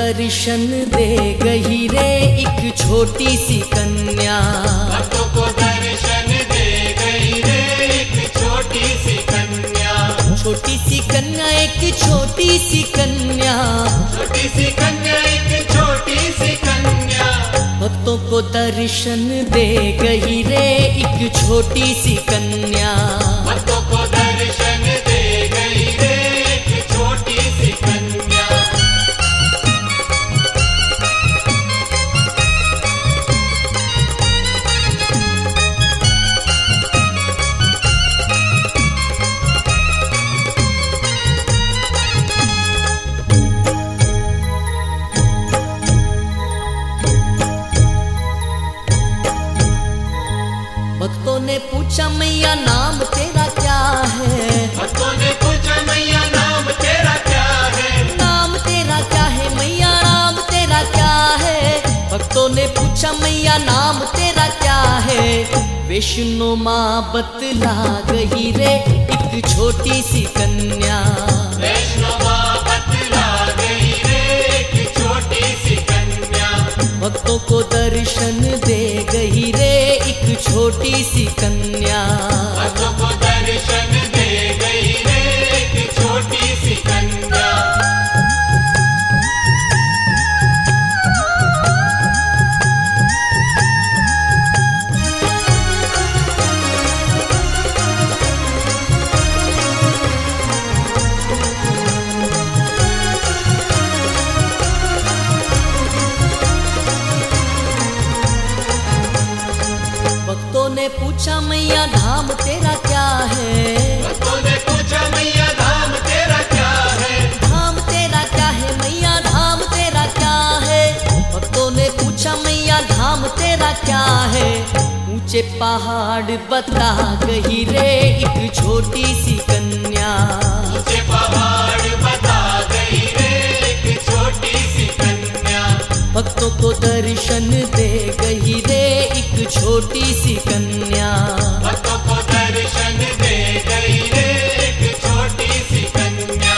दर्शन दे गई रे एक छोटी सी कन्या। भक्तों को दर्शन दे गई रे एक छोटी सी कन्या। छोटी सी कन्या एक छोटी सी कन्या। छोटी सी कन्या एक छोटी सी कन्या। भक्तों को दर्शन दे गई रे एक छोटी सी कन्या। भक्तों को दर्शन दे गई रे एक छोटी सी कन्या। भक्तों ने पूछा मैया नाम तेरा क्या है। भक्तों ने पूछा मैया नाम तेरा क्या है। नाम तेरा क्या है मैया नाम तेरा क्या है। भक्तों ने पूछा मैया नाम तेरा क्या है। वैष्णो माँ बतला गई रे एक छोटी सी कन्या। वैष्णो माँ बतला गई रे एक छोटी सी कन्या। भक्तों को दर्शन दे गई रे एक छोटी सी कन्या। भक्तों को दर्शन दे गई रे एक छोटी सी कन्या। भक्तों ने पूछा मैया धाम तेरा क्या है। भक्तों ने पूछा मैया धाम तेरा क्या है। धाम तेरा क्या है मैया धाम तेरा क्या है। भक्तों ने पूछा मैया धाम तेरा क्या है। ऊंचे पहाड़ बता गई रे एक छोटी सी कन्या। ऊंचे पहाड़ बता गई रे एक छोटी सी कन्या। भक्तों को दर्शन दे गई रे एक छोटी सी कन्या। भक्तों को दर्शन दे गई रे एक छोटी सी कन्या।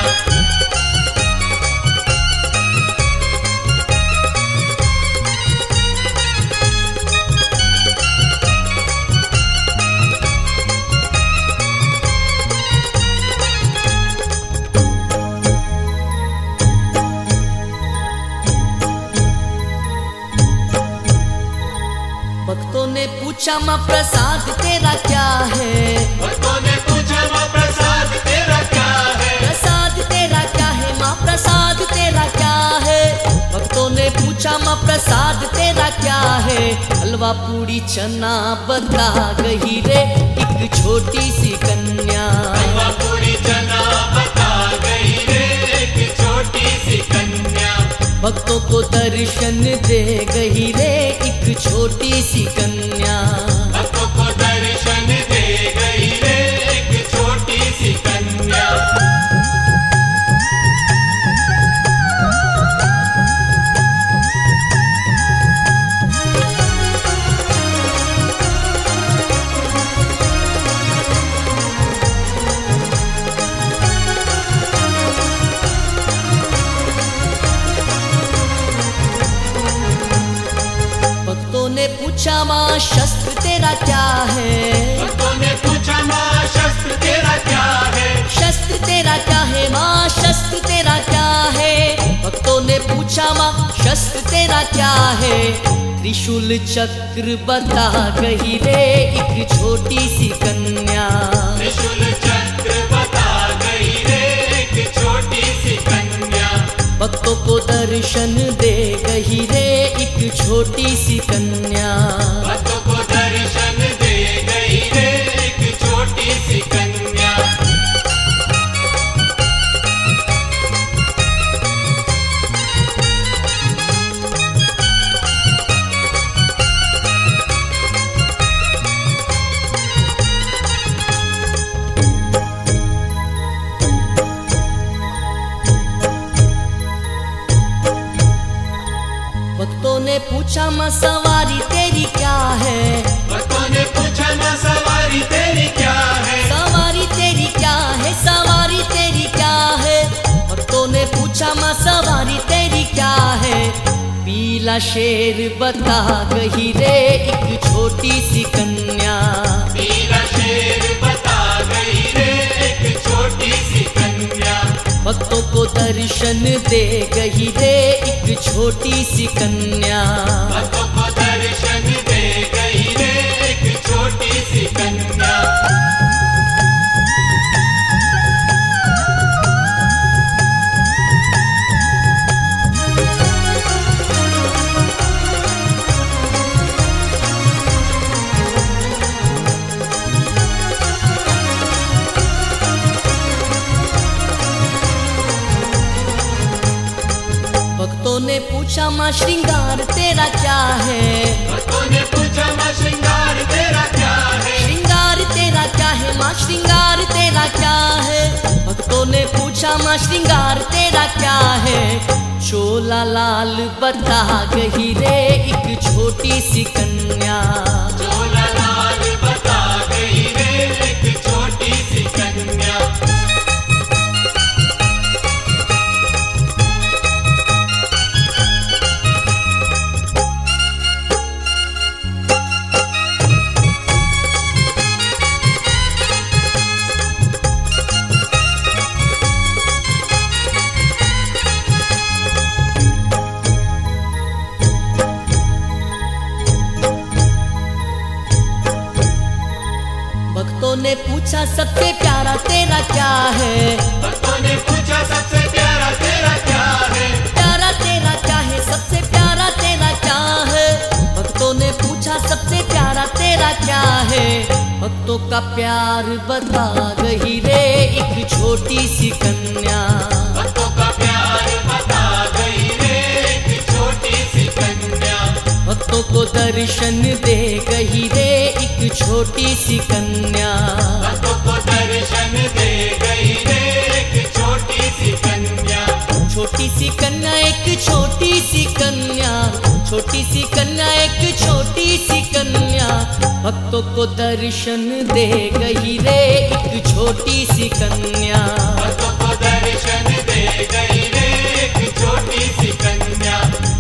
भक्तों ने पूछा माँ प्रसाद तेरा क्या है। भक्तों ने पूछा माँ प्रसाद तेरा क्या है। प्रसाद तेरा क्या है माँ प्रसाद तेरा क्या है। भक्तों ने पूछा माँ प्रसाद तेरा क्या है। हलवा पूड़ी चना बता गई रे एक छोटी सी कन्या। हलवा पूड़ी चना बता गई रे एक छोटी सी कन्या। भक्तों को दर्शन दे गई रे एक छोटी सी कन्या। भक्तों को दर्शन दे गई रे एक छोटी सी कन्या। भक्तों ने पूछा माँ शस्त्र तेरा क्या है। भक्तों ने पूछा माँ शस्त्र तेरा क्या है। शस्त्र तेरा क्या है माँ शस्त्र तेरा क्या है। भक्तों ने पूछा माँ शस्त्र तेरा क्या है। त्रिशूल चक्र बता गई रे एक छोटी सी कन्या। त्रिशूल चक्र बता गई रे एक छोटी सी कन्या। भक्तों को दर्शन दे गई रे एक छोटी सी कन्या। भक्तों को दर्शन दे गई रे एक छोटी सी कन्या। भक्तों ने पूछा माँ सवारी तेरी क्या है। भक्तों ने पूछा माँ सवारी तेरी क्या है। सवारी तेरी क्या है सवारी तेरी क्या है। भक्तों ने ने पूछा माँ सवारी तेरी क्या है, पीला शेर बता गई रे एक छोटी सी कन्या। पीला शेर बता गई रे एक छोटी सी कन्या। भक्तों को दर्शन दे गई रे एक छोटी सी कन्या। भक्तों को दर्शन दे गई रे एक छोटी सी कन्या। भक्तों ने पूछा माँ श्रृंगार तेरा क्या है, भक्तों ने पूछा माँ श्रृंगार तेरा क्या है। श्रृंगार तेरा क्या है माँ श्रृंगार तेरा क्या है। भक्तों ने पूछा माँ श्रृंगार तेरा क्या है, चोला लाल बता गई रे एक छोटी सी कन्या। चोला लाल बता गई रे एक छोटी सी कन्या। भक्तों ने पूछा सबसे प्यारा तेरा क्या है, भक्तों ने पूछा सबसे प्यारा तेरा क्या है। प्यारा तेरा क्या है सबसे प्यारा तेरा क्या है। भक्तों ने पूछा सबसे प्यारा तेरा क्या है, भक्तों का प्यार बता गई रे एक छोटी सी कन्या। भक्तों का प्यार बता गई रे एक छोटी सी कन्या। भक्तों को दर्शन दे गई रे एक छोटी सी कन्या। भक्तों को दर्शन दे गई रे एक छोटी सी कन्या। छोटी सी कन्या एक छोटी सी कन्या, छोटी सी कन्या एक छोटी सी कन्या। भक्तों को दर्शन दे गई रे एक छोटी सी कन्या। भक्तों को दर्शन दे गई रे एक छोटी सी कन्या।